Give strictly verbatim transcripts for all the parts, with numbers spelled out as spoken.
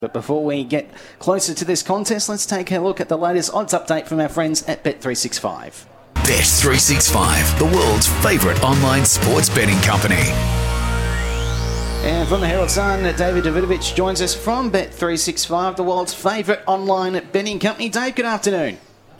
But before we get closer to this contest, let's take a look at the latest odds update from our friends at Bet three sixty-five. Bet three sixty-five, the world's favourite online sports betting company. And from the Herald Sun, David Davidovich joins us from Bet three sixty-five, the world's favourite online betting company. Dave, good afternoon.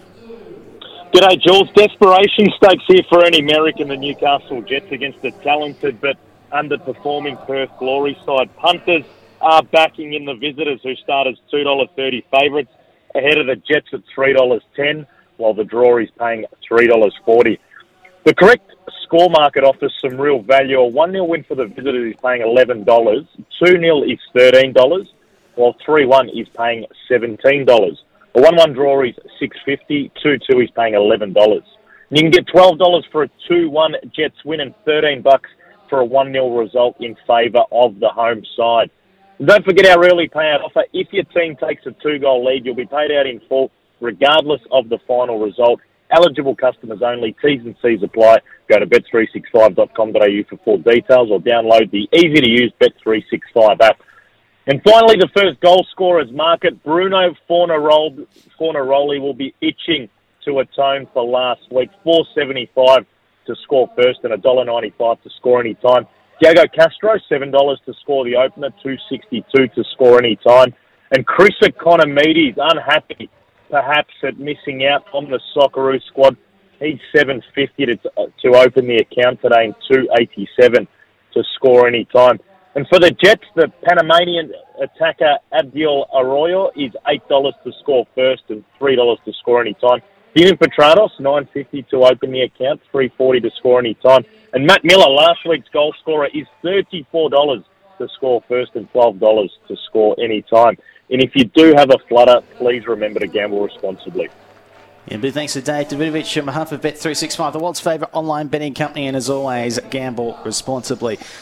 G'day, Jules. Desperation stakes here for any Merrick and the Newcastle Jets against the talented but underperforming Perth Glory side. Punters are backing in the visitors, who start as two dollars thirty favourites, ahead of the Jets at three dollars ten, while the draw is paying three dollars forty. The correct score market offers some real value. A one nil win for the visitors is paying eleven dollars, two nil is thirteen dollars, while three one is paying seventeen dollars. A one one draw is six dollars fifty, two two is paying eleven dollars. And you can get twelve dollars for a two one Jets win and thirteen bucks for a one nil result in favour of the home side. Don't forget our early payout offer. If your team takes a two-goal lead, you'll be paid out in full, regardless of the final result. Eligible customers only. T's and C's apply. Go to bet three sixty-five dot com dot a u for full details, or download the easy-to-use Bet three sixty-five app. And finally, the first goal scorer's market. Bruno Fornaroli will be itching to atone for last week. four seventy-five to score first and one dollar ninety-five to score any time. Diego Castro, seven dollars to score the opener, two sixty-two to score any time. And Chris Economides, unhappy perhaps at missing out on the Socceroo squad. He's seven fifty to, to open the account today and two eighty-seven to score any time. And for the Jets, the Panamanian attacker Abdiel Arroyo is eight dollars to score first and three dollars to score any time. Steven Petrados, nine fifty to open the account, three forty to score any time. And Matt Miller, last week's goal scorer, is thirty-four dollars to score first and twelve dollars to score any time. And if you do have a flutter, please remember to gamble responsibly. Yeah, big thanks to Dave Davidovich on behalf of Bet three sixty-five, the world's favourite online betting company, and as always, gamble responsibly.